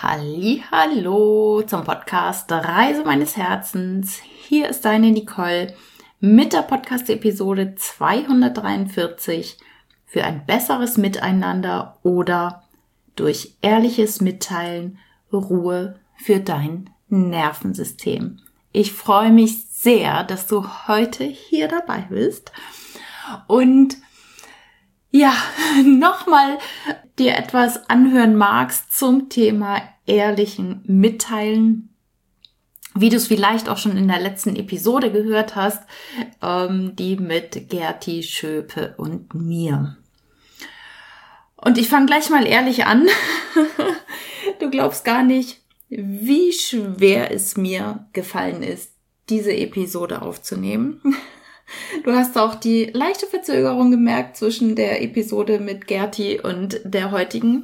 Hallihallo zum Podcast Reise meines Herzens. Hier ist deine Nicole mit der Podcast-Episode 243 für ein besseres Miteinander oder durch ehrliches Mitteilen Ruhe für dein Nervensystem. Ich freue mich sehr, dass du heute hier dabei bist und ja, nochmal dir etwas anhören magst zum Thema ehrlichen Mitteilen, wie du es vielleicht auch schon in der letzten Episode gehört hast, die mit Gerti Schöpe und mir. Und ich fange gleich mal ehrlich an. Du glaubst gar nicht, wie schwer es mir gefallen ist, diese Episode aufzunehmen. Du hast auch die leichte Verzögerung gemerkt zwischen der Episode mit Gerti und der heutigen,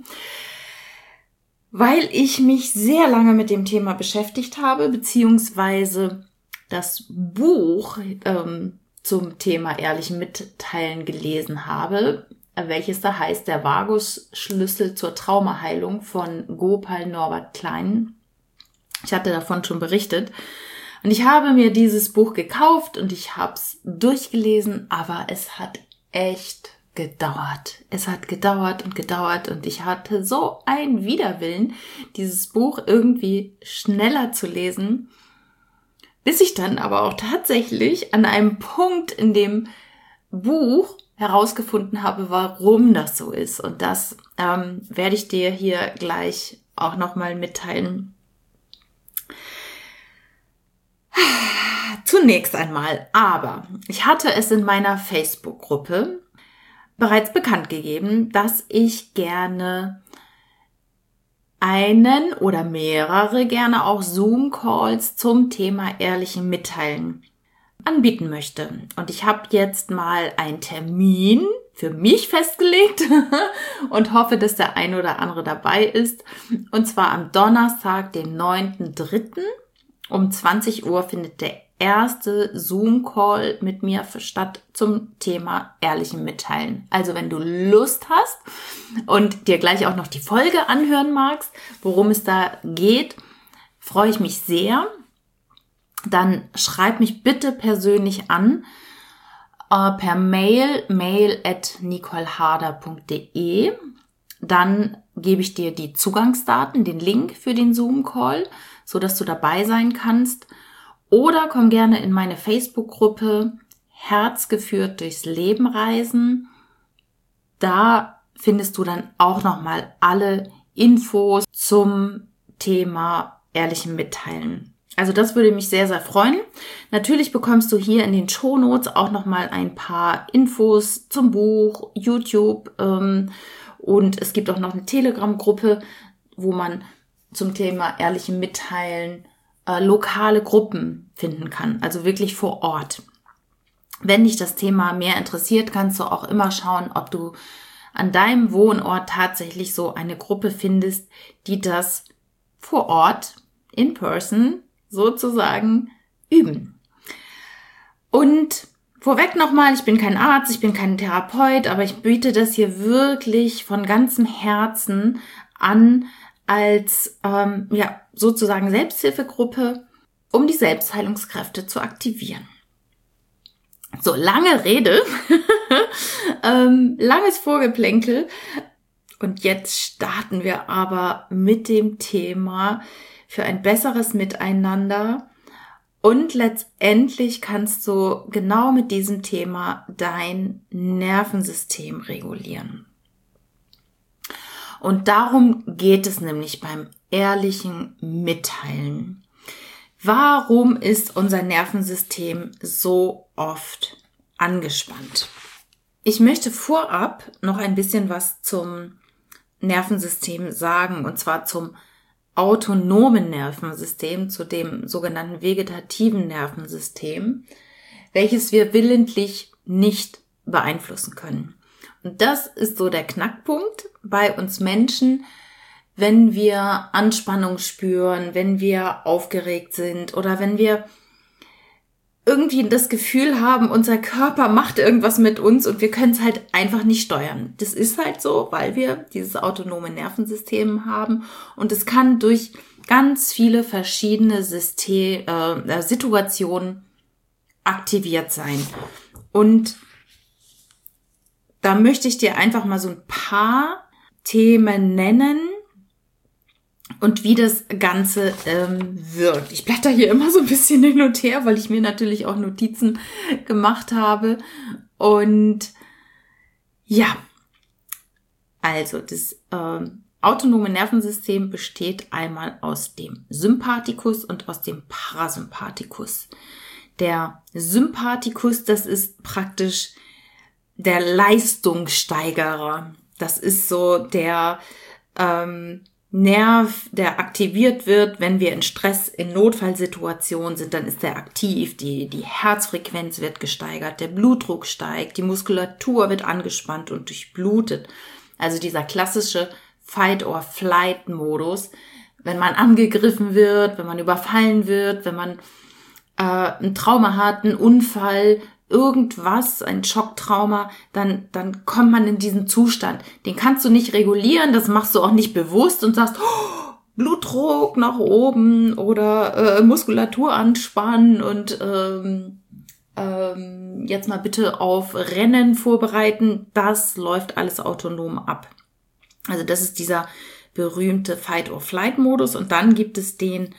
weil ich mich sehr lange mit dem Thema beschäftigt habe, beziehungsweise das Buch zum Thema ehrlichen Mitteilen gelesen habe, welches da heißt Der Vagus-Schlüssel zur Traumaheilung von Gopal Norbert Klein. Ich hatte davon schon berichtet. Und ich habe mir dieses Buch gekauft und ich habe es durchgelesen, aber es hat echt gedauert. Es hat gedauert und ich hatte so einen Widerwillen, dieses Buch irgendwie schneller zu lesen, bis ich dann aber auch tatsächlich an einem Punkt in dem Buch herausgefunden habe, warum das so ist. Und das werde ich dir hier gleich auch nochmal mitteilen. Zunächst einmal, aber ich hatte es in meiner Facebook-Gruppe bereits bekannt gegeben, dass ich gerne einen oder mehrere, gerne auch Zoom-Calls zum Thema ehrlichen Mitteilen anbieten möchte. Und ich habe jetzt mal einen Termin für mich festgelegt und hoffe, dass der ein oder andere dabei ist. Und zwar am Donnerstag, den 9.3. um 20 Uhr findet der erste Zoom-Call mit mir statt zum Thema ehrlichen Mitteilen. Also wenn du Lust hast und dir gleich auch noch die Folge anhören magst, worum es da geht, freue ich mich sehr. Dann schreib mich bitte persönlich an per mail@nicoleharder.de. Dann gebe ich dir die Zugangsdaten, den Link für den Zoom-Call, so dass du dabei sein kannst. Oder komm gerne in meine Facebook-Gruppe Herzgeführt durchs Leben reisen. Da findest du dann auch nochmal alle Infos zum Thema ehrlichen Mitteilen. Also das würde mich sehr, sehr freuen. Natürlich bekommst du hier in den Shownotes auch nochmal ein paar Infos zum Buch, YouTube und es gibt auch noch eine Telegram-Gruppe, wo man zum Thema ehrlichen Mitteilen lokale Gruppen finden kann, also wirklich vor Ort. Wenn dich das Thema mehr interessiert, kannst du auch immer schauen, ob du an deinem Wohnort tatsächlich so eine Gruppe findest, die das vor Ort, in person, sozusagen üben. Und vorweg nochmal, ich bin kein Arzt, ich bin kein Therapeut, aber ich biete das hier wirklich von ganzem Herzen an, als sozusagen Selbsthilfegruppe, um die Selbstheilungskräfte zu aktivieren. So, lange Rede, langes Vorgeplänkel und jetzt starten wir aber mit dem Thema für ein besseres Miteinander und letztendlich kannst du genau mit diesem Thema dein Nervensystem regulieren. Und darum geht es nämlich beim ehrlichen Mitteilen. Warum ist unser Nervensystem so oft angespannt? Ich möchte vorab noch ein bisschen was zum Nervensystem sagen, und zwar zum autonomen Nervensystem, zu dem sogenannten vegetativen Nervensystem, welches wir willentlich nicht beeinflussen können. Und das ist so der Knackpunkt bei uns Menschen, wenn wir Anspannung spüren, wenn wir aufgeregt sind oder wenn wir irgendwie das Gefühl haben, unser Körper macht irgendwas mit uns und wir können es halt einfach nicht steuern. Das ist halt so, weil wir dieses autonome Nervensystem haben und es kann durch ganz viele verschiedene Situationen aktiviert sein. Und da möchte ich dir einfach mal so ein paar Themen nennen und wie das Ganze wirkt. Ich blätter hier immer so ein bisschen hin und her, weil ich mir natürlich auch Notizen gemacht habe. Und ja, also das autonome Nervensystem besteht einmal aus dem Sympathikus und aus dem Parasympathikus. Der Sympathikus, das ist praktisch der Leistungssteigerer. Das ist so der Nerv, der aktiviert wird, wenn wir in Stress, in Notfallsituationen sind, dann ist der aktiv, die Herzfrequenz wird gesteigert, der Blutdruck steigt, die Muskulatur wird angespannt und durchblutet. Also dieser klassische Fight-or-Flight-Modus, wenn man angegriffen wird, wenn man überfallen wird, wenn man ein Trauma hat, einen Unfall, irgendwas, ein Schocktrauma, dann kommt man in diesen Zustand. Den kannst du nicht regulieren, das machst du auch nicht bewusst und sagst, oh, Blutdruck nach oben oder Muskulatur anspannen und jetzt mal bitte auf Rennen vorbereiten. Das läuft alles autonom ab. Also das ist dieser berühmte Fight-or-Flight-Modus und dann gibt es den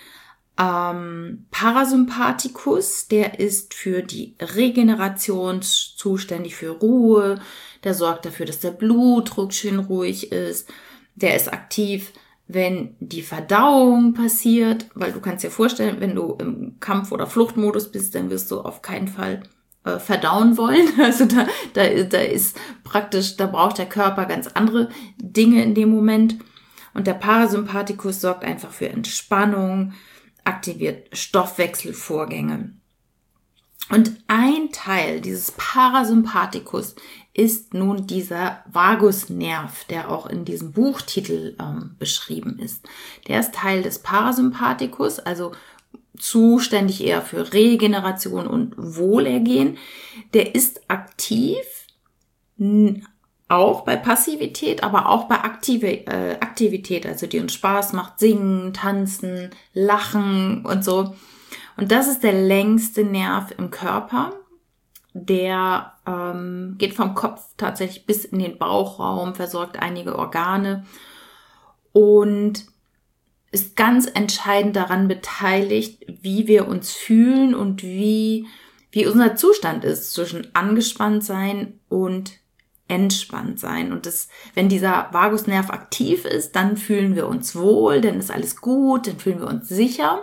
Parasympathikus, der ist für die Regeneration zuständig, für Ruhe, der sorgt dafür, dass der Blutdruck schön ruhig ist, der ist aktiv, wenn die Verdauung passiert, weil du kannst dir vorstellen, wenn du im Kampf- oder Fluchtmodus bist, dann wirst du auf keinen Fall verdauen wollen, also da ist praktisch, da braucht der Körper ganz andere Dinge in dem Moment und der Parasympathikus sorgt einfach für Entspannung, aktiviert Stoffwechselvorgänge. Und ein Teil dieses Parasympathikus ist nun dieser Vagusnerv, der auch in diesem Buchtitel beschrieben ist. Der ist Teil des Parasympathikus, also zuständig eher für Regeneration und Wohlergehen. Der ist aktiv, auch bei Passivität, aber auch bei Aktivität, also die uns Spaß macht, singen, tanzen, lachen und so. Und das ist der längste Nerv im Körper. Der geht vom Kopf tatsächlich bis in den Bauchraum, versorgt einige Organe und ist ganz entscheidend daran beteiligt, wie wir uns fühlen und wie unser Zustand ist zwischen angespannt sein und entspannt sein. Und wenn dieser Vagusnerv aktiv ist, dann fühlen wir uns wohl, dann ist alles gut, dann fühlen wir uns sicher.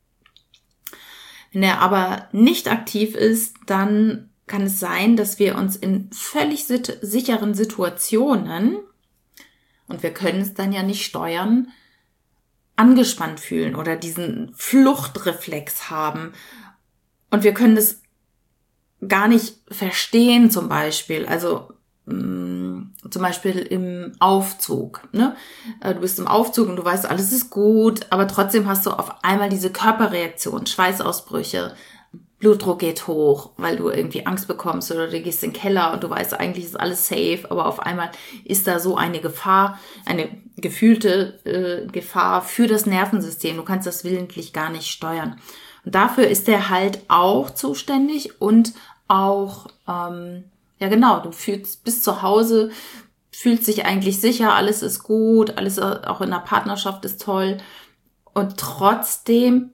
Wenn er aber nicht aktiv ist, dann kann es sein, dass wir uns in völlig sicheren Situationen, und wir können es dann ja nicht steuern, angespannt fühlen oder diesen Fluchtreflex haben. Und wir können das gar nicht verstehen zum Beispiel. Also zum Beispiel im Aufzug, ne? Du bist im Aufzug und du weißt, alles ist gut, aber trotzdem hast du auf einmal diese Körperreaktion, Schweißausbrüche, Blutdruck geht hoch, weil du irgendwie Angst bekommst oder du gehst in den Keller und du weißt, eigentlich ist alles safe, aber auf einmal ist da so eine Gefahr, eine gefühlte Gefahr für das Nervensystem. Du kannst das willentlich gar nicht steuern. Und dafür ist der halt auch zuständig und auch ja genau, du bist zu Hause, fühlst dich eigentlich sicher, alles ist gut, alles auch in der Partnerschaft ist toll und trotzdem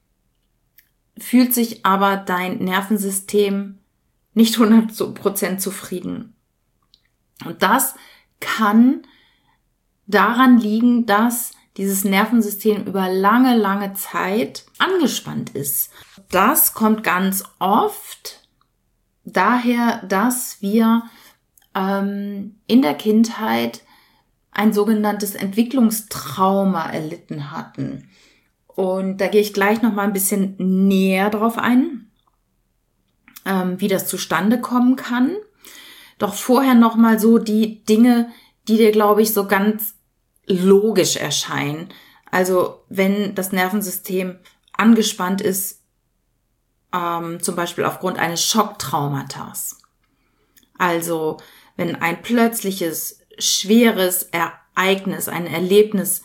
fühlt sich aber dein Nervensystem nicht 100% zufrieden. Und das kann daran liegen, dass dieses Nervensystem über lange, lange Zeit angespannt ist. Das kommt ganz oft daher, dass wir in der Kindheit ein sogenanntes Entwicklungstrauma erlitten hatten. Und da gehe ich gleich noch mal ein bisschen näher drauf ein, wie das zustande kommen kann. Doch vorher noch mal so die Dinge, die dir, glaube ich, so ganz logisch erscheinen. Also wenn das Nervensystem angespannt ist, zum Beispiel aufgrund eines Schocktraumatas. Also wenn ein plötzliches, schweres Ereignis, ein Erlebnis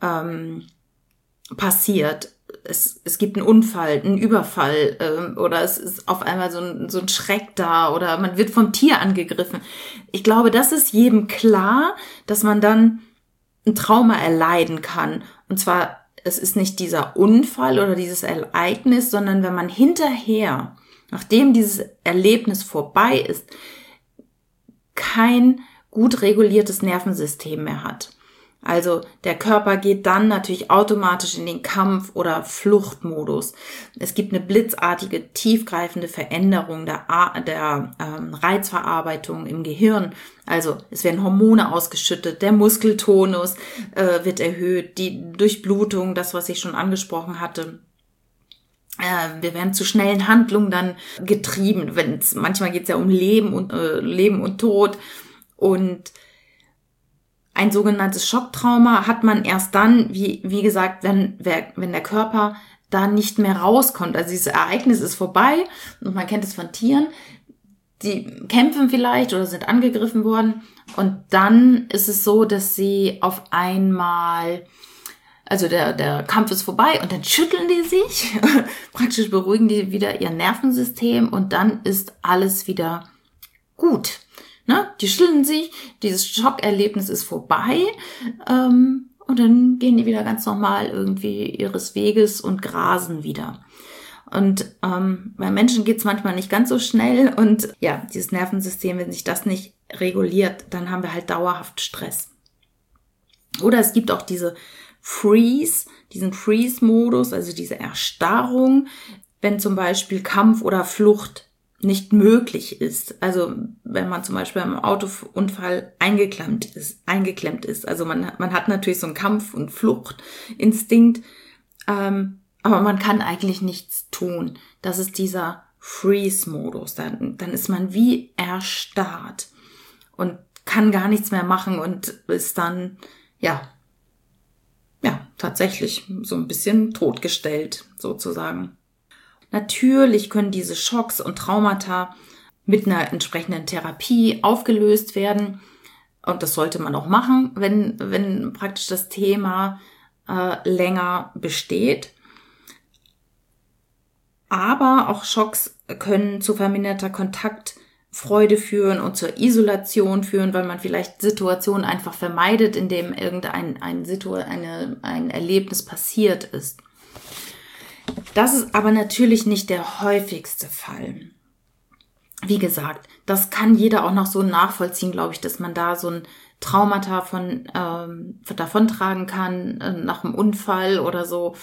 passiert, es gibt einen Unfall, einen Überfall oder es ist auf einmal so ein Schreck da oder man wird vom Tier angegriffen. Ich glaube, das ist jedem klar, dass man dann ein Trauma erleiden kann. Und zwar, es ist nicht dieser Unfall oder dieses Ereignis, sondern wenn man hinterher, nachdem dieses Erlebnis vorbei ist, kein gut reguliertes Nervensystem mehr hat. Also der Körper geht dann natürlich automatisch in den Kampf- oder Fluchtmodus. Es gibt eine blitzartige, tiefgreifende Veränderung der Reizverarbeitung im Gehirn. Also es werden Hormone ausgeschüttet, der Muskeltonus wird erhöht, die Durchblutung, das, was ich schon angesprochen hatte. Wir werden zu schnellen Handlungen dann getrieben. Manchmal geht es ja um Leben und Tod. Und ein sogenanntes Schocktrauma hat man erst dann, wie gesagt, wenn der Körper da nicht mehr rauskommt. Also dieses Ereignis ist vorbei und man kennt es von Tieren, die kämpfen vielleicht oder sind angegriffen worden und dann ist es so, dass sie auf einmal, also der Kampf ist vorbei und dann schütteln die sich, praktisch beruhigen die wieder ihr Nervensystem und dann ist alles wieder gut. Ne? Die schütteln sich, dieses Schockerlebnis ist vorbei und dann gehen die wieder ganz normal irgendwie ihres Weges und grasen wieder. Und bei Menschen geht's manchmal nicht ganz so schnell und ja, dieses Nervensystem, wenn sich das nicht reguliert, dann haben wir halt dauerhaft Stress. Oder es gibt auch diesen Freeze-Modus, also diese Erstarrung, wenn zum Beispiel Kampf oder Flucht nicht möglich ist. Also wenn man zum Beispiel im Autounfall eingeklemmt ist. Also man hat natürlich so einen Kampf- und Fluchtinstinkt, aber man kann eigentlich nichts tun. Das ist dieser Freeze-Modus. Dann ist man wie erstarrt und kann gar nichts mehr machen und ist dann, ja, tatsächlich so ein bisschen totgestellt, sozusagen. Natürlich können diese Schocks und Traumata mit einer entsprechenden Therapie aufgelöst werden. Und das sollte man auch machen, wenn praktisch das Thema länger besteht. Aber auch Schocks können zu verminderter Kontaktfreude führen und zur Isolation führen, weil man vielleicht Situationen einfach vermeidet, in dem irgendein ein Erlebnis passiert ist. Das ist aber natürlich nicht der häufigste Fall. Wie gesagt, das kann jeder auch noch so nachvollziehen, glaube ich, dass man da so ein Traumata davontragen kann, nach einem Unfall oder so.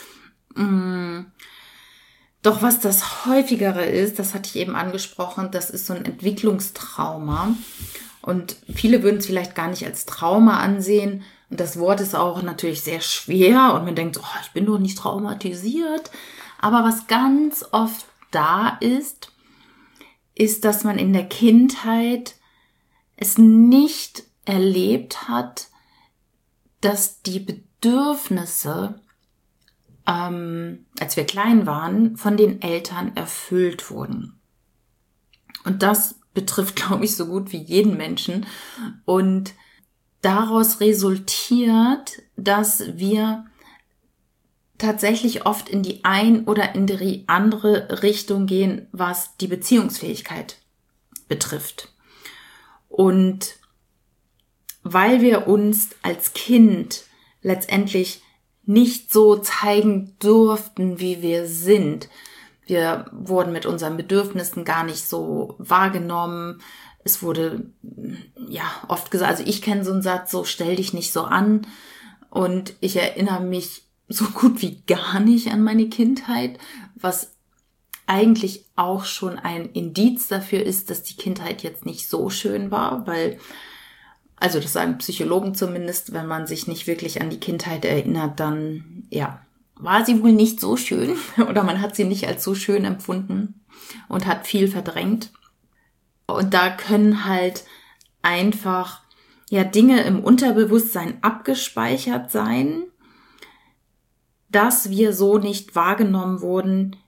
Doch was das häufigere ist, das hatte ich eben angesprochen, das ist so ein Entwicklungstrauma. Und viele würden es vielleicht gar nicht als Trauma ansehen. Und das Wort ist auch natürlich sehr schwer und man denkt, oh, ich bin doch nicht traumatisiert. Aber was ganz oft da ist, dass man in der Kindheit es nicht erlebt hat, dass die Bedürfnisse, als wir klein waren, von den Eltern erfüllt wurden. Und das betrifft, glaube ich, so gut wie jeden Menschen. Und daraus resultiert, dass wir tatsächlich oft in die ein oder in die andere Richtung gehen, was die Beziehungsfähigkeit betrifft. Und weil wir uns als Kind letztendlich nicht so zeigen durften, wie wir sind, wir wurden mit unseren Bedürfnissen gar nicht so wahrgenommen. Es wurde ja oft gesagt, also ich kenne so einen Satz, so stell dich nicht so an. Und ich erinnere mich so gut wie gar nicht an meine Kindheit, was eigentlich auch schon ein Indiz dafür ist, dass die Kindheit jetzt nicht so schön war, weil, also das sagen Psychologen zumindest, wenn man sich nicht wirklich an die Kindheit erinnert, dann, ja, war sie wohl nicht so schön oder man hat sie nicht als so schön empfunden und hat viel verdrängt. Und da können halt einfach, ja, Dinge im Unterbewusstsein abgespeichert sein, dass wir so nicht wahrgenommen wurden,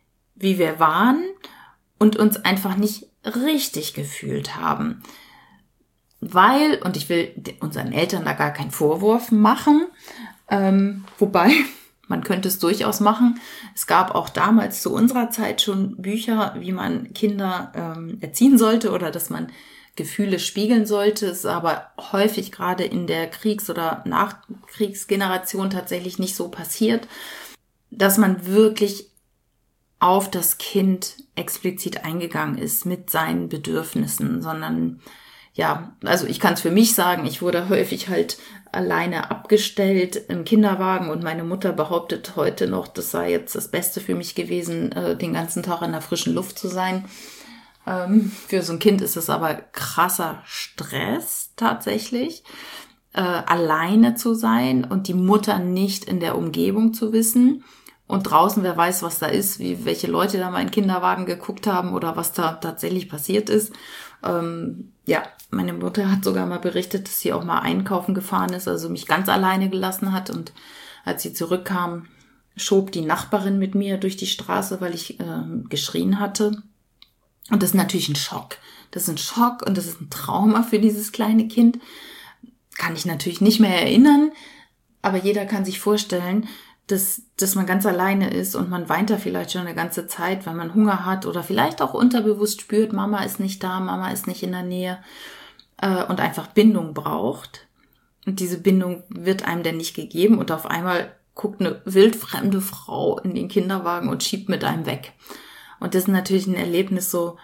wie wir waren und uns einfach nicht richtig gefühlt haben. Weil, und ich will unseren Eltern da gar keinen Vorwurf machen, wobei, man könnte es durchaus machen. Es gab auch damals zu unserer Zeit schon Bücher, wie man Kinder erziehen sollte oder dass man Gefühle spiegeln sollte. Es ist aber häufig gerade in der Kriegs- oder Nachkriegsgeneration tatsächlich nicht so passiert, dass man wirklich auf das Kind explizit eingegangen ist mit seinen Bedürfnissen, sondern ja, also ich kann es für mich sagen, ich wurde häufig halt alleine abgestellt im Kinderwagen und meine Mutter behauptet heute noch, das sei jetzt das Beste für mich gewesen, den ganzen Tag in der frischen Luft zu sein. Für so ein Kind ist es aber krasser Stress tatsächlich, alleine zu sein und die Mutter nicht in der Umgebung zu wissen. Und draußen, wer weiß, was da ist, welche Leute da mal in den Kinderwagen geguckt haben oder was da tatsächlich passiert ist. Ja, meine Mutter hat sogar mal berichtet, dass sie auch mal einkaufen gefahren ist, also mich ganz alleine gelassen hat. Und als sie zurückkam, schob die Nachbarin mit mir durch die Straße, weil ich geschrien hatte. Und das ist natürlich ein Schock. Das ist ein Schock und das ist ein Trauma für dieses kleine Kind. Kann ich natürlich nicht mehr erinnern, aber jeder kann sich vorstellen, dass man ganz alleine ist und man weint da vielleicht schon eine ganze Zeit, weil man Hunger hat oder vielleicht auch unterbewusst spürt, Mama ist nicht da, Mama ist nicht in der Nähe und einfach Bindung braucht. Und diese Bindung wird einem denn nicht gegeben und auf einmal guckt eine wildfremde Frau in den Kinderwagen und schiebt mit einem weg. Und das ist natürlich ein Erlebnis so,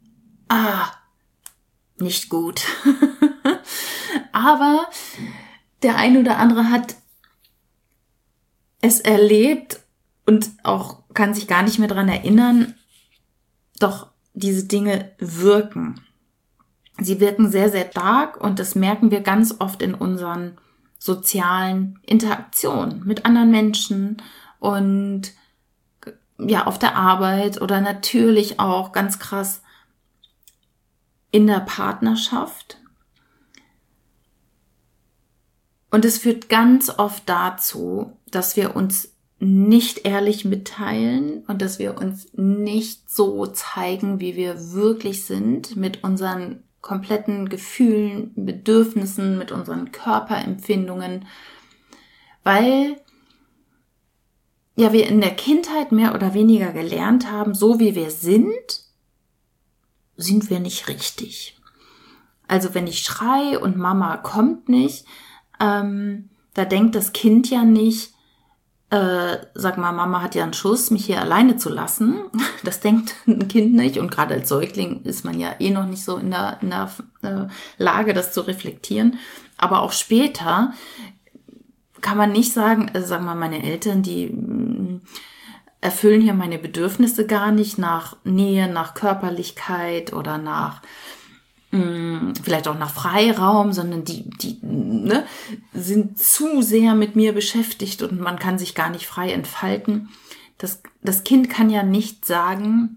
nicht gut. Aber der ein oder andere hat es erlebt und auch kann sich gar nicht mehr dran erinnern, doch diese Dinge wirken. Sie wirken sehr, sehr stark und das merken wir ganz oft in unseren sozialen Interaktionen mit anderen Menschen und ja, auf der Arbeit oder natürlich auch ganz krass in der Partnerschaft. Und es führt ganz oft dazu, dass wir uns nicht ehrlich mitteilen und dass wir uns nicht so zeigen, wie wir wirklich sind, mit unseren kompletten Gefühlen, Bedürfnissen, mit unseren Körperempfindungen, weil ja wir in der Kindheit mehr oder weniger gelernt haben, so wie wir sind wir nicht richtig. Also wenn ich schreie und Mama kommt nicht, da denkt das Kind ja nicht, sag mal, Mama hat ja einen Schuss, mich hier alleine zu lassen. Das denkt ein Kind nicht. Und gerade als Säugling ist man ja noch nicht so in der Lage, das zu reflektieren. Aber auch später kann man nicht sagen, sagen wir mal, meine Eltern, die erfüllen hier meine Bedürfnisse gar nicht nach Nähe, nach Körperlichkeit oder nach vielleicht auch nach Freiraum, sondern die sind zu sehr mit mir beschäftigt und man kann sich gar nicht frei entfalten. Das Kind kann ja nicht sagen,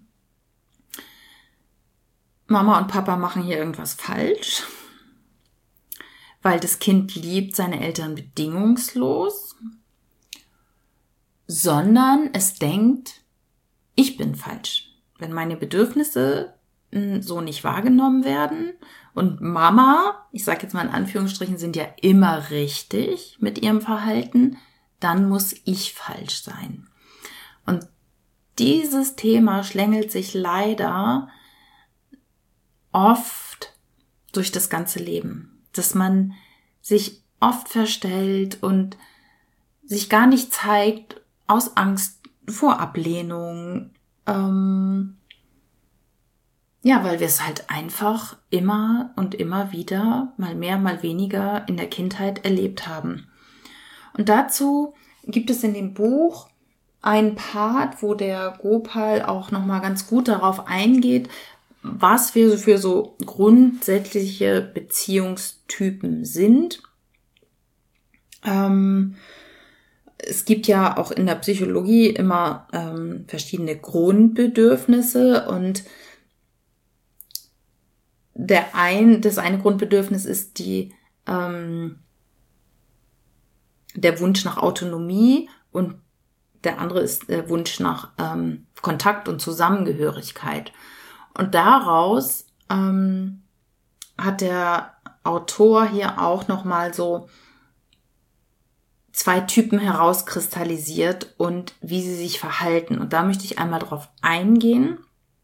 Mama und Papa machen hier irgendwas falsch, weil das Kind liebt seine Eltern bedingungslos, sondern es denkt, ich bin falsch. Wenn meine Bedürfnisse so nicht wahrgenommen werden und Mama, ich sage jetzt mal in Anführungsstrichen, sind ja immer richtig mit ihrem Verhalten, dann muss ich falsch sein. Und dieses Thema schlängelt sich leider oft durch das ganze Leben, dass man sich oft verstellt und sich gar nicht zeigt aus Angst vor Ablehnung, ja, weil wir es halt einfach immer und immer wieder, mal mehr, mal weniger in der Kindheit erlebt haben. Und dazu gibt es in dem Buch einen Part, wo der Gopal auch nochmal ganz gut darauf eingeht, was wir für so grundsätzliche Beziehungstypen sind. Es gibt ja auch in der Psychologie immer verschiedene Grundbedürfnisse und das eine Grundbedürfnis ist der Wunsch nach Autonomie und der andere ist der Wunsch nach Kontakt und Zusammengehörigkeit. Und daraus hat der Autor hier auch nochmal so 2 Typen herauskristallisiert und wie sie sich verhalten. Und da möchte ich einmal drauf eingehen,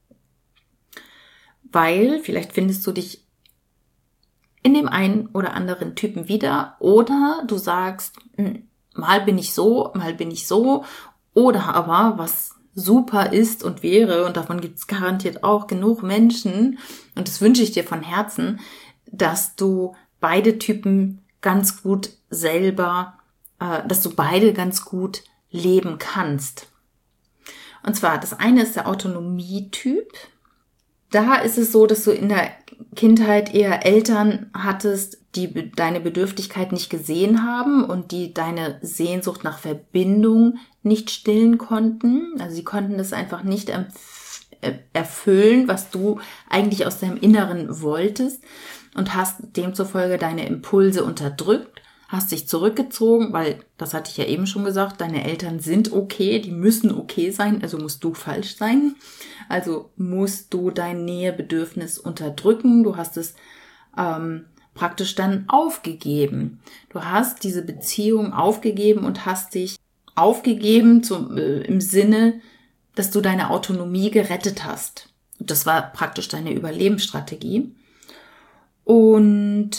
weil vielleicht findest du dich in dem einen oder anderen Typen wieder oder du sagst, mal bin ich so, mal bin ich so, oder aber was super ist und wäre, und davon gibt es garantiert auch genug Menschen, und das wünsche ich dir von Herzen, dass du beide Typen ganz gut selber, dass du beide ganz gut leben kannst. Und zwar, das eine ist der Autonomietyp. Da ist es so, dass du in der Kindheit eher Eltern hattest, die deine Bedürftigkeit nicht gesehen haben und die deine Sehnsucht nach Verbindung nicht stillen konnten. Also sie konnten das einfach nicht erfüllen, was du eigentlich aus deinem Inneren wolltest, und hast demzufolge deine Impulse unterdrückt, hast dich zurückgezogen, weil, das hatte ich ja eben schon gesagt, deine Eltern sind okay, die müssen okay sein, also musst du falsch sein. Also musst du dein Nähebedürfnis unterdrücken. Du hast es praktisch dann aufgegeben. Du hast diese Beziehung aufgegeben und hast dich aufgegeben im Sinne, dass du deine Autonomie gerettet hast. Das war praktisch deine Überlebensstrategie. Und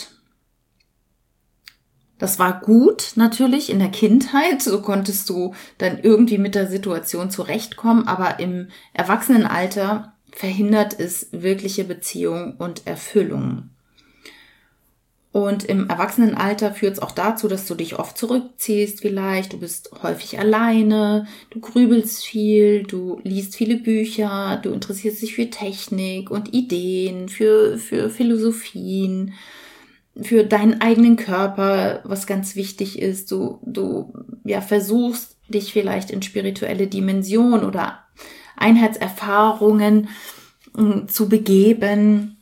das war gut natürlich in der Kindheit, so konntest du dann irgendwie mit der Situation zurechtkommen, aber im Erwachsenenalter verhindert es wirkliche Beziehung und Erfüllung. Und im Erwachsenenalter führt es auch dazu, dass du dich oft zurückziehst vielleicht, du bist häufig alleine, du grübelst viel, du liest viele Bücher, du interessierst dich für Technik und Ideen, für Philosophien, für deinen eigenen Körper, was ganz wichtig ist. Du versuchst dich vielleicht in spirituelle Dimensionen oder Einheitserfahrungen zu begeben.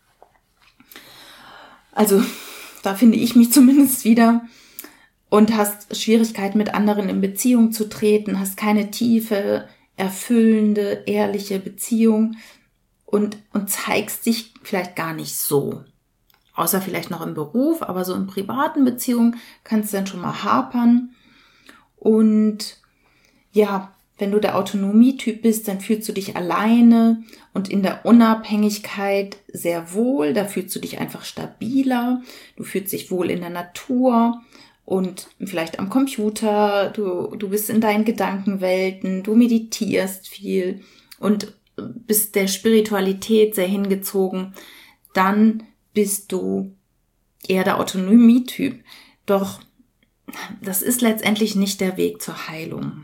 Also da finde ich mich zumindest wieder, und hast Schwierigkeiten, mit anderen in Beziehung zu treten, hast keine tiefe, erfüllende, ehrliche Beziehung und zeigst dich vielleicht gar nicht so. Außer vielleicht noch im Beruf, aber so in privaten Beziehungen kannst du dann schon mal hapern. Und ja, wenn du der Autonomietyp bist, dann fühlst du dich alleine und in der Unabhängigkeit sehr wohl. Da fühlst du dich einfach stabiler. Du fühlst dich wohl in der Natur und vielleicht am Computer. Du bist in deinen Gedankenwelten. Du meditierst viel und bist der Spiritualität sehr hingezogen. Dann bist du eher der Autonomietyp. Doch das ist letztendlich nicht der Weg zur Heilung.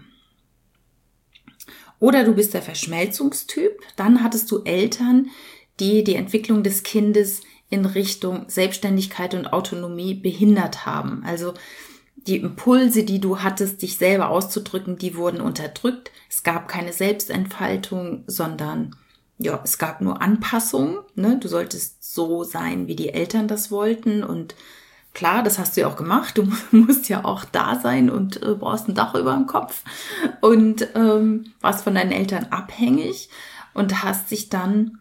Oder du bist der Verschmelzungstyp, dann hattest du Eltern, die die Entwicklung des Kindes in Richtung Selbstständigkeit und Autonomie behindert haben. Also die Impulse, die du hattest, dich selber auszudrücken, die wurden unterdrückt. Es gab keine Selbstentfaltung, sondern es gab nur Anpassung. Ne? Du solltest so sein, wie die Eltern das wollten, und klar, das hast du ja auch gemacht. Du musst ja auch da sein und brauchst ein Dach über dem Kopf und warst von deinen Eltern abhängig und hast dich dann,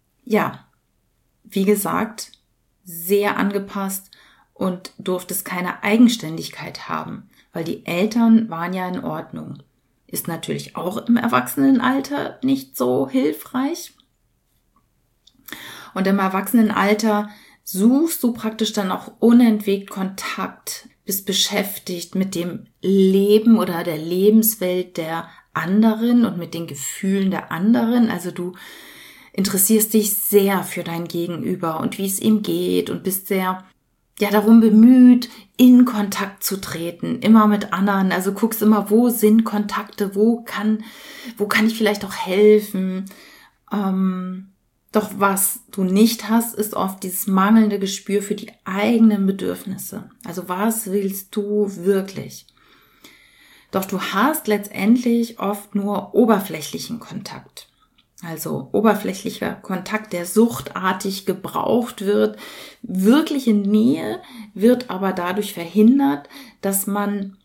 wie gesagt, sehr angepasst und durftest keine Eigenständigkeit haben, weil die Eltern waren ja in Ordnung. Ist natürlich auch im Erwachsenenalter nicht so hilfreich. Und im Erwachsenenalter suchst du praktisch dann auch unentwegt Kontakt, bist beschäftigt mit dem Leben oder der Lebenswelt der anderen und mit den Gefühlen der anderen. Also du interessierst dich sehr für dein Gegenüber und wie es ihm geht und bist sehr darum bemüht, in Kontakt zu treten, immer mit anderen. Also guckst immer, wo sind Kontakte, wo kann ich vielleicht auch helfen. Doch was du nicht hast, ist oft dieses mangelnde Gespür für die eigenen Bedürfnisse. Also was willst du wirklich? Doch du hast letztendlich oft nur oberflächlichen Kontakt. Also oberflächlicher Kontakt, der suchtartig gebraucht wird. Wirkliche Nähe wird aber dadurch verhindert, dass man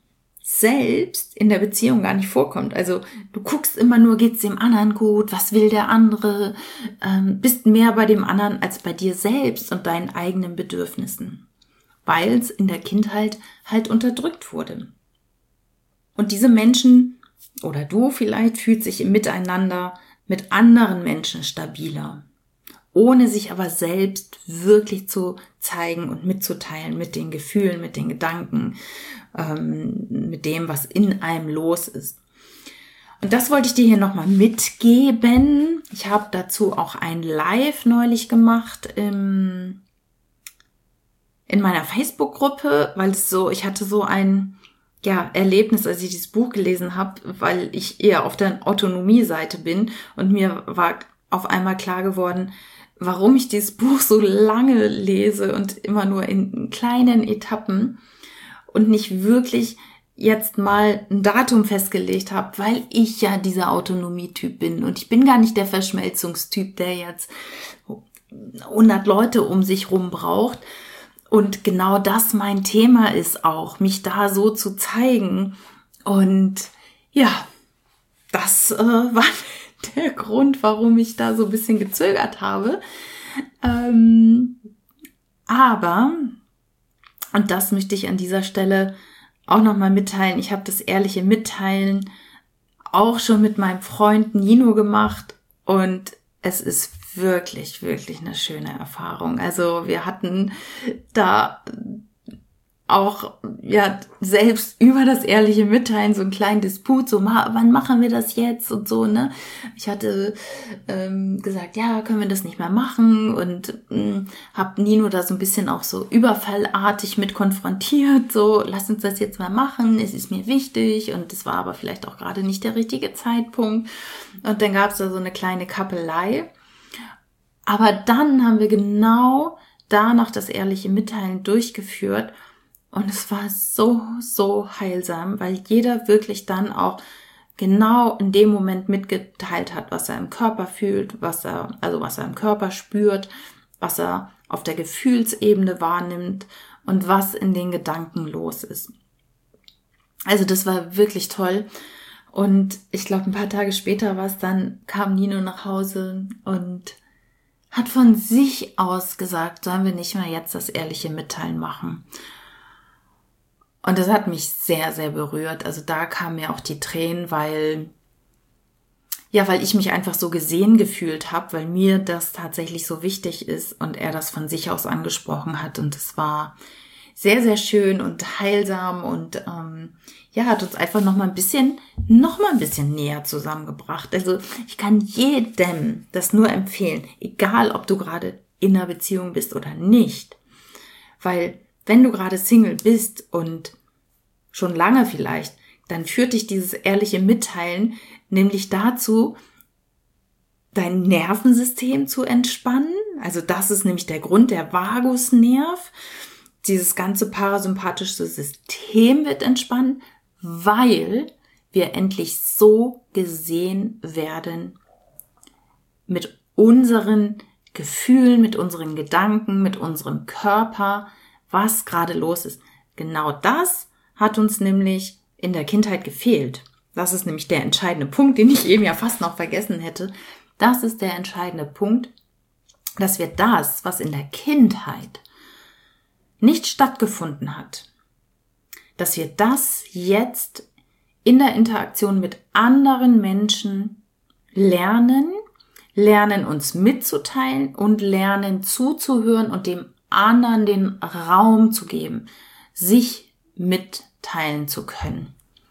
selbst in der Beziehung gar nicht vorkommt. Also du guckst immer nur, geht's dem anderen gut, was will der andere, bist mehr bei dem anderen als bei dir selbst und deinen eigenen Bedürfnissen, weil es in der Kindheit halt unterdrückt wurde. Und diese Menschen oder du vielleicht fühlt sich im Miteinander mit anderen Menschen stabiler, ohne sich aber selbst wirklich zu zeigen und mitzuteilen mit den Gefühlen, mit den Gedanken, mit dem, was in einem los ist. Und das wollte ich dir hier nochmal mitgeben. Ich habe dazu auch ein Live neulich gemacht in meiner Facebook-Gruppe, weil ich hatte so ein Erlebnis, als ich dieses Buch gelesen habe, weil ich eher auf der Autonomie-Seite bin und mir war auf einmal klar geworden, warum ich dieses Buch so lange lese und immer nur in kleinen Etappen und nicht wirklich jetzt mal ein Datum festgelegt habe, weil ich ja dieser Autonomie-Typ bin und ich bin gar nicht der Verschmelzungstyp, der jetzt 100 Leute um sich rum braucht. Und genau das mein Thema ist auch, mich da so zu zeigen. Und ja, das war der Grund, warum ich da so ein bisschen gezögert habe. Aber, und das möchte ich an dieser Stelle auch nochmal mitteilen, ich habe das ehrliche Mitteilen auch schon mit meinem Freund Nino gemacht und es ist wirklich, wirklich eine schöne Erfahrung. Also wir hatten da auch selbst über das ehrliche Mitteilen so einen kleinen Disput, so wann machen wir das jetzt und so, ne? Ich hatte gesagt, ja, können wir das nicht mehr machen und habe Nino da so ein bisschen auch so überfallartig mit konfrontiert, so lass uns das jetzt mal machen, es ist mir wichtig und es war aber vielleicht auch gerade nicht der richtige Zeitpunkt und dann gab es da so eine kleine Kappelei. Aber dann haben wir genau danach das ehrliche Mitteilen durchgeführt und es war so, so heilsam, weil jeder wirklich dann auch genau in dem Moment mitgeteilt hat, was er im Körper fühlt, was er im Körper spürt, was er auf der Gefühlsebene wahrnimmt und was in den Gedanken los ist. Also das war wirklich toll. Und ich glaube, ein paar Tage später kam Nino nach Hause und hat von sich aus gesagt, sollen wir nicht mal jetzt das ehrliche Mitteilen machen. Und das hat mich sehr, sehr berührt. Also da kamen mir auch die Tränen, weil ich mich einfach so gesehen gefühlt habe, weil mir das tatsächlich so wichtig ist und er das von sich aus angesprochen hat. Und es war sehr, sehr schön und heilsam und hat uns einfach noch mal ein bisschen näher zusammengebracht. Also ich kann jedem das nur empfehlen, egal ob du gerade in einer Beziehung bist oder nicht. Weil wenn du gerade Single bist und schon lange vielleicht, dann führt dich dieses ehrliche Mitteilen nämlich dazu, dein Nervensystem zu entspannen. Also das ist nämlich der Grund, der Vagusnerv. Dieses ganze parasympathische System wird entspannen, weil wir endlich so gesehen werden mit unseren Gefühlen, mit unseren Gedanken, mit unserem Körper, was gerade los ist. Genau das hat uns nämlich in der Kindheit gefehlt. Das ist nämlich der entscheidende Punkt, den ich eben ja fast noch vergessen hätte. Das ist der entscheidende Punkt, dass wir das, was in der Kindheit nicht stattgefunden hat, dass wir das jetzt in der Interaktion mit anderen Menschen lernen uns mitzuteilen und lernen zuzuhören und dem anderen den Raum zu geben, sich mitteilen zu können.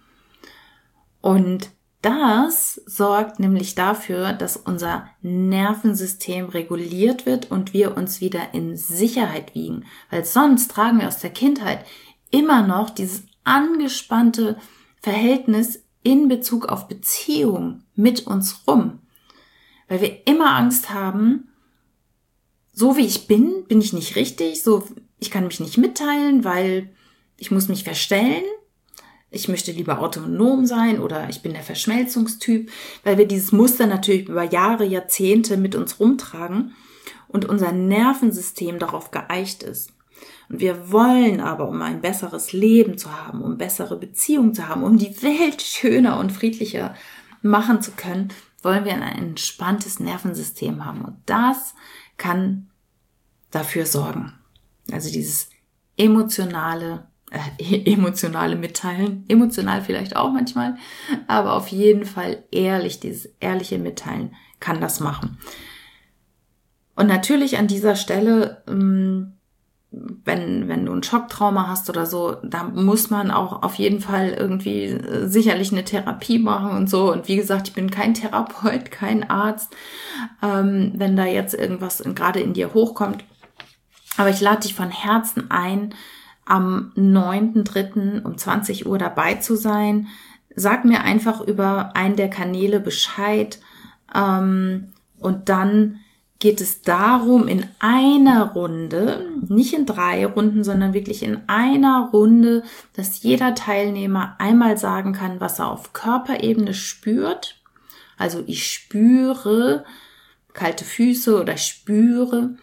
Und das sorgt nämlich dafür, dass unser Nervensystem reguliert wird und wir uns wieder in Sicherheit wiegen. Weil sonst tragen wir aus der Kindheit immer noch dieses angespannte Verhältnis in Bezug auf Beziehung mit uns rum. Weil wir immer Angst haben, so wie ich bin ich nicht richtig, ich kann mich nicht mitteilen, weil ich muss mich verstellen. Ich möchte lieber autonom sein oder ich bin der Verschmelzungstyp, weil wir dieses Muster natürlich über Jahre, Jahrzehnte mit uns rumtragen und unser Nervensystem darauf geeicht ist. Und wir wollen aber, um ein besseres Leben zu haben, um bessere Beziehungen zu haben, um die Welt schöner und friedlicher machen zu können, wollen wir ein entspanntes Nervensystem haben. Und das kann dafür sorgen. Also dieses emotionale Mitteilen, emotional vielleicht auch manchmal, aber auf jeden Fall ehrlich, dieses ehrliche Mitteilen kann das machen. Und natürlich an dieser Stelle, wenn du ein Schocktrauma hast oder so, da muss man auch auf jeden Fall irgendwie sicherlich eine Therapie machen und so. Und wie gesagt, ich bin kein Therapeut, kein Arzt, wenn da jetzt irgendwas gerade in dir hochkommt. Aber ich lade dich von Herzen ein, am 9.3. um 20 Uhr dabei zu sein. Sag mir einfach über einen der Kanäle Bescheid. Und dann geht es darum, in einer Runde, nicht in 3 Runden, sondern wirklich in einer Runde, dass jeder Teilnehmer einmal sagen kann, was er auf Körperebene spürt. Also ich spüre kalte Füße oder ich spüre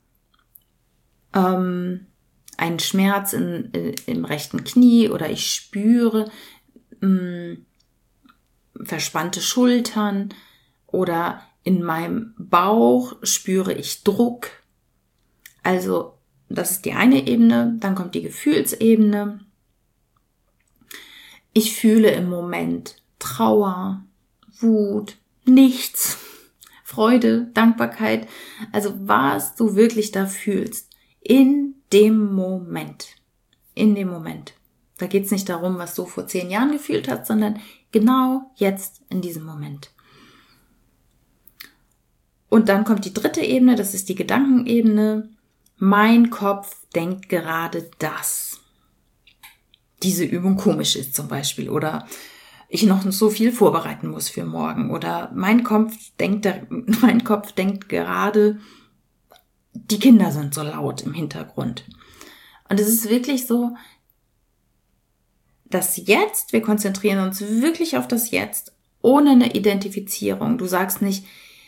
einen Schmerz im rechten Knie oder ich spüre verspannte Schultern oder in meinem Bauch spüre ich Druck. Also das ist die eine Ebene. Dann kommt die Gefühlsebene. Ich fühle im Moment Trauer, Wut, nichts, Freude, Dankbarkeit. Also was du wirklich da fühlst. In dem Moment. In dem Moment. Da geht es nicht darum, was du vor 10 Jahren gefühlt hast, sondern genau jetzt in diesem Moment. Und dann kommt die dritte Ebene, das ist die Gedankenebene. Mein Kopf denkt gerade, dass diese Übung komisch ist zum Beispiel oder ich noch so viel vorbereiten muss für morgen oder mein Kopf denkt gerade, die Kinder sind so laut im Hintergrund. Und es ist wirklich so, das Jetzt, wir konzentrieren uns wirklich auf das Jetzt, ohne eine Identifizierung. Du sagst nicht,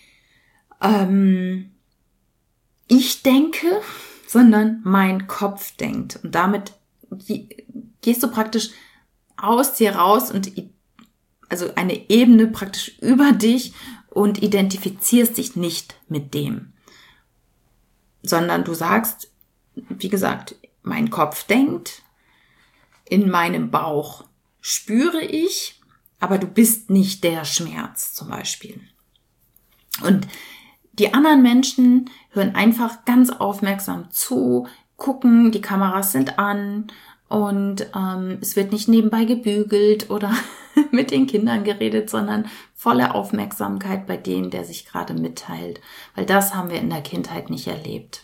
ich denke, sondern mein Kopf denkt. Und damit gehst du praktisch aus dir raus und also eine Ebene praktisch über dich und identifizierst dich nicht mit dem. Sondern du sagst, wie gesagt, mein Kopf denkt, in meinem Bauch spüre ich, aber du bist nicht der Schmerz zum Beispiel. Und die anderen Menschen hören einfach ganz aufmerksam zu, gucken, die Kameras sind an und es wird nicht nebenbei gebügelt oder mit den Kindern geredet, sondern volle Aufmerksamkeit bei dem, der sich gerade mitteilt. Weil das haben wir in der Kindheit nicht erlebt.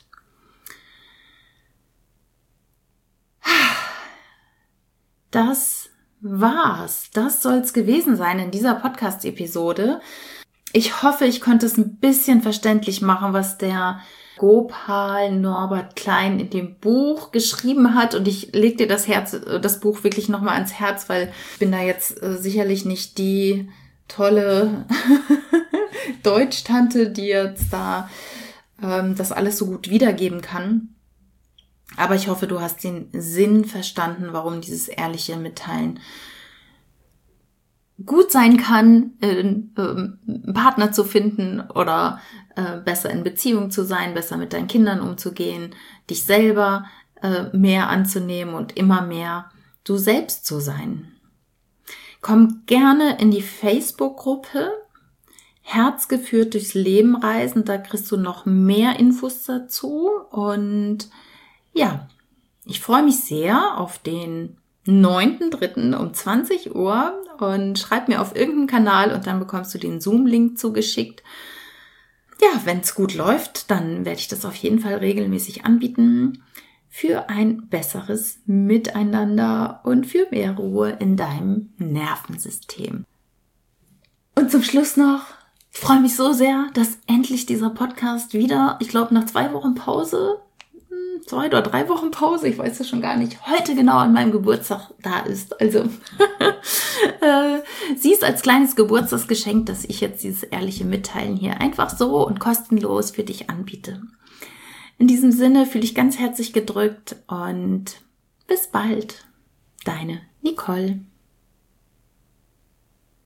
Das war's. Das soll's gewesen sein in dieser Podcast-Episode. Ich hoffe, ich konnte es ein bisschen verständlich machen, was der Gopal Norbert Klein in dem Buch geschrieben hat. Und ich leg dir das Buch wirklich nochmal ans Herz, weil ich bin da jetzt sicherlich nicht die tolle Deutschtante, die jetzt da das alles so gut wiedergeben kann. Aber ich hoffe, du hast den Sinn verstanden, warum dieses ehrliche Mitteilen gut sein kann, einen Partner zu finden oder besser in Beziehung zu sein, besser mit deinen Kindern umzugehen, dich selber mehr anzunehmen und immer mehr du selbst zu sein. Komm gerne in die Facebook-Gruppe Herzgeführt durchs Leben reisen, da kriegst du noch mehr Infos dazu und ja, ich freue mich sehr auf den 9.3. um 20 Uhr und schreib mir auf irgendeinem Kanal und dann bekommst du den Zoom-Link zugeschickt. Ja, wenn es gut läuft, dann werde ich das auf jeden Fall regelmäßig anbieten für ein besseres Miteinander und für mehr Ruhe in deinem Nervensystem. Und zum Schluss noch, ich freue mich so sehr, dass endlich dieser Podcast wieder, ich glaube nach 2 Wochen Pause, 2 oder 3 Wochen Pause, ich weiß es schon gar nicht, heute genau an meinem Geburtstag da ist. Also siehst als kleines Geburtstagsgeschenk, dass ich jetzt dieses ehrliche Mitteilen hier einfach so und kostenlos für dich anbiete. In diesem Sinne fühle ich ganz herzlich gedrückt und bis bald. Deine Nicole.